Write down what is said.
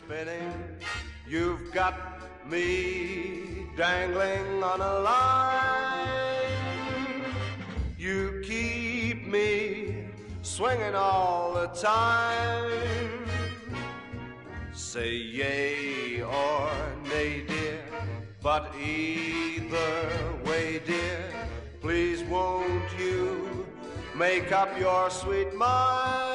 spinning. You've got me dangling on a line. You keep me swinging all the time. Say yea or nay, dear, but either way, dear, please won't you make up your sweet mind?